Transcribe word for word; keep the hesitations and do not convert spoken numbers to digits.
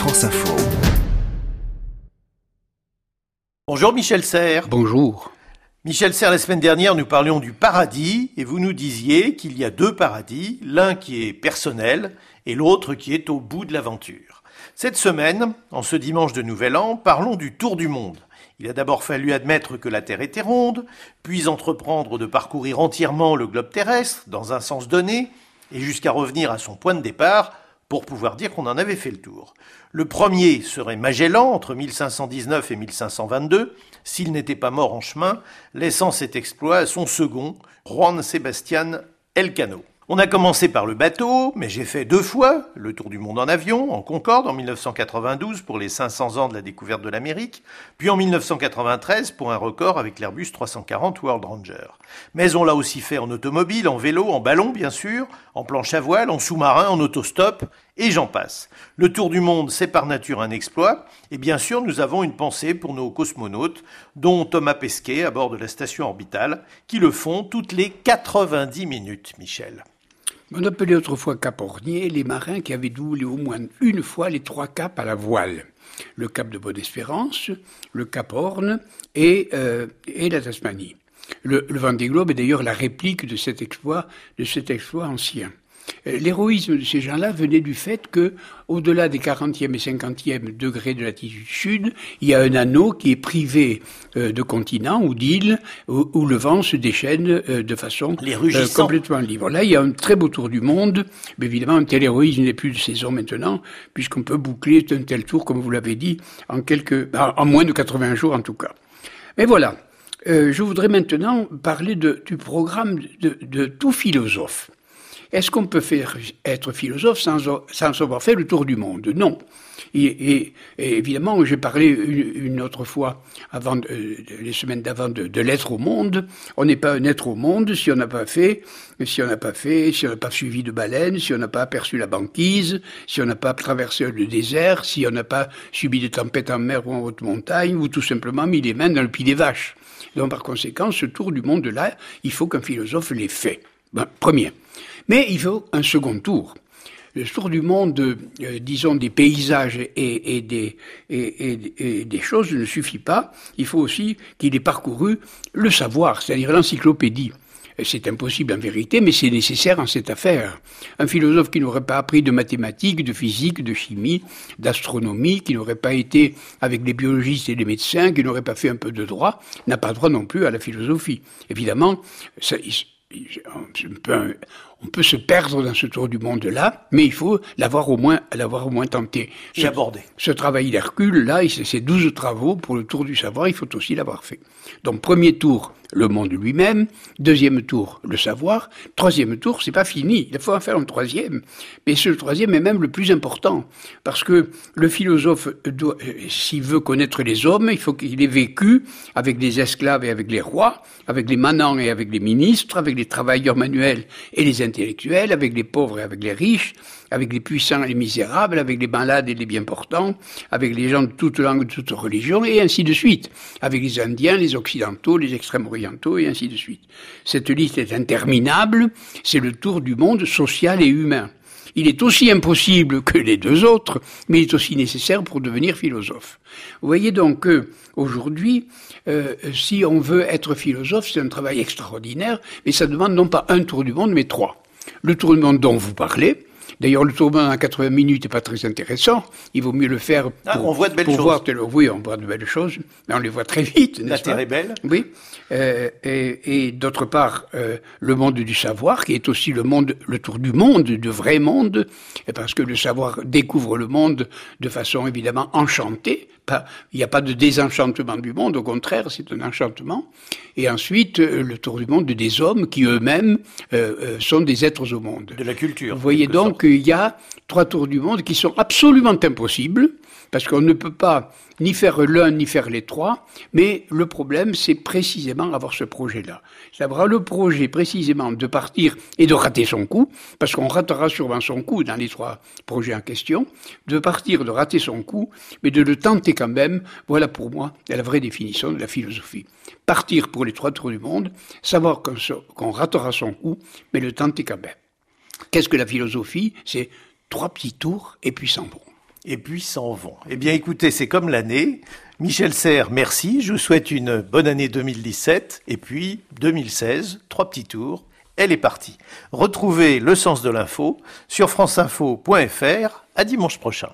France Info. Bonjour Michel Serres. Bonjour. Michel Serres, la semaine dernière, nous parlions du paradis et vous nous disiez qu'il y a deux paradis, l'un qui est personnel et l'autre qui est au bout de l'aventure. Cette semaine, en ce dimanche de Nouvel An, parlons du tour du monde. Il a d'abord fallu admettre que la Terre était ronde, puis entreprendre de parcourir entièrement le globe terrestre dans un sens donné et jusqu'à revenir à son point de départ pour pouvoir dire qu'on en avait fait le tour. Le premier serait Magellan, entre mille cinq cent dix-neuf et mille cinq cent vingt-deux, s'il n'était pas mort en chemin, laissant cet exploit à son second, Juan Sebastián Elcano. On a commencé par le bateau, mais j'ai fait deux fois le tour du monde en avion, en Concorde en mille neuf cent quatre-vingt-douze pour les cinq cents ans de la découverte de l'Amérique, puis en mille neuf cent quatre-vingt-treize pour un record avec l'Airbus trois cent quarante World Ranger. Mais on l'a aussi fait en automobile, en vélo, en ballon bien sûr, en planche à voile, en sous-marin, en autostop, et j'en passe. Le tour du monde, c'est par nature un exploit, et bien sûr nous avons une pensée pour nos cosmonautes, dont Thomas Pesquet à bord de la station orbitale, qui le font toutes les quatre-vingt-dix minutes, Michel. On appelait autrefois caporniers les marins qui avaient doublé au moins une fois les trois caps à la voile. Le cap de Bonne-Espérance, le cap Horn et, euh, et la Tasmanie. Le, le Vendée Globe est d'ailleurs la réplique de cet exploit, de cet exploit ancien. L'héroïsme de ces gens-là venait du fait que, au-delà des quarantième et cinquantième degrés de latitude sud, il y a un anneau qui est privé euh, de continents ou d'îles où, où le vent se déchaîne euh, de façon euh, complètement libre. Là, il y a un très beau tour du monde, mais évidemment, un tel héroïsme n'est plus de saison maintenant, puisqu'on peut boucler un tel tour, comme vous l'avez dit, en quelques, en moins de quatre-vingts jours en tout cas. Mais voilà, euh, je voudrais maintenant parler de, du programme de, de tout philosophe. Est-ce qu'on peut faire être philosophe sans, sans avoir fait le tour du monde ? Non. Et, et, et évidemment, j'ai parlé une, une autre fois, avant, euh, les semaines d'avant, de, de l'être au monde. On n'est pas un être au monde si on n'a pas fait, si on n'a pas fait, si on n'a pas suivi de baleines, si on n'a pas aperçu la banquise, si on n'a pas traversé le désert, si on n'a pas subi des tempêtes en mer ou en haute montagne, ou tout simplement mis les mains dans le pied des vaches. Donc, par conséquent, ce tour du monde-là, il faut qu'un philosophe l'ait fait. Ben, premier. Mais il faut un second tour. Le tour du monde, euh, disons, des paysages et, et, des, et, et, et des choses ne suffit pas. Il faut aussi qu'il ait parcouru le savoir, c'est-à-dire l'encyclopédie. C'est impossible en vérité, mais c'est nécessaire en cette affaire. Un philosophe qui n'aurait pas appris de mathématiques, de physique, de chimie, d'astronomie, qui n'aurait pas été avec les biologistes et les médecins, qui n'aurait pas fait un peu de droit, n'a pas droit non plus à la philosophie. Évidemment, ça, on peut, on peut se perdre dans ce tour du monde-là, mais il faut l'avoir au moins, l'avoir au moins tenté. Et ce, abordé. Ce travail d'Hercule-là, ces douze travaux pour le tour du savoir, il faut aussi l'avoir fait. Donc, premier tour, le monde lui-même. Deuxième tour, le savoir. Troisième tour, c'est pas fini. Il faut en faire un troisième. Mais ce troisième est même le plus important. Parce que le philosophe doit, s'il veut connaître les hommes, il faut qu'il ait vécu avec les esclaves et avec les rois, avec les manants et avec les ministres, avec les travailleurs manuels et les intellectuels, avec les pauvres et avec les riches, avec les puissants et les misérables, avec les malades et les bien portants, avec les gens de toute langue, de toute religion, et ainsi de suite. Avec les Indiens, les Occidentaux, les extrêmes-orientaux, et ainsi de suite. Cette liste est interminable, c'est le tour du monde social et humain. Il est aussi impossible que les deux autres, mais il est aussi nécessaire pour devenir philosophe. Vous voyez donc que, aujourd'hui, euh, si on veut être philosophe, c'est un travail extraordinaire, mais ça demande non pas un tour du monde, mais trois. Le tour du monde dont vous parlez. D'ailleurs, le tour du monde en quatre-vingts minutes n'est pas très intéressant. Il vaut mieux le faire pour, ah, on voit de belles pour choses. voir... Oui, on voit de belles choses, mais on les voit très vite, n'est-ce La pas ? Terre est belle. Oui. Euh, et, et d'autre part, euh, le monde du savoir, qui est aussi le monde, le tour du monde, le vrai monde, parce que le savoir découvre le monde de façon évidemment enchantée. Pas, il n'y a pas de désenchantement du monde, au contraire, c'est un enchantement. Et ensuite, euh, le tour du monde des hommes qui eux-mêmes euh, euh, sont des êtres au monde. De la culture. Vous voyez donc qu'il y a trois tours du monde qui sont absolument impossibles, parce qu'on ne peut pas ni faire l'un ni faire les trois, mais le problème, c'est précisément avoir ce projet-là. C'est avoir le projet précisément de partir et de rater son coup, parce qu'on ratera sûrement son coup dans les trois projets en question, de partir, de rater son coup, mais de le tenter quand même. Voilà pour moi la vraie définition de la philosophie. Partir pour les trois tours du monde, savoir qu'on, qu'on ratera son coup, mais le tenter quand même. Qu'est-ce que la philosophie ? C'est trois petits tours et puis s'en vont. et puis s'en vont. Eh bien écoutez, c'est comme l'année. Michel Serres, merci. Je vous souhaite une bonne année deux mille dix-sept. Et puis deux mille seize, trois petits tours. Elle est partie. Retrouvez le sens de l'info sur franceinfo point f r. À dimanche prochain.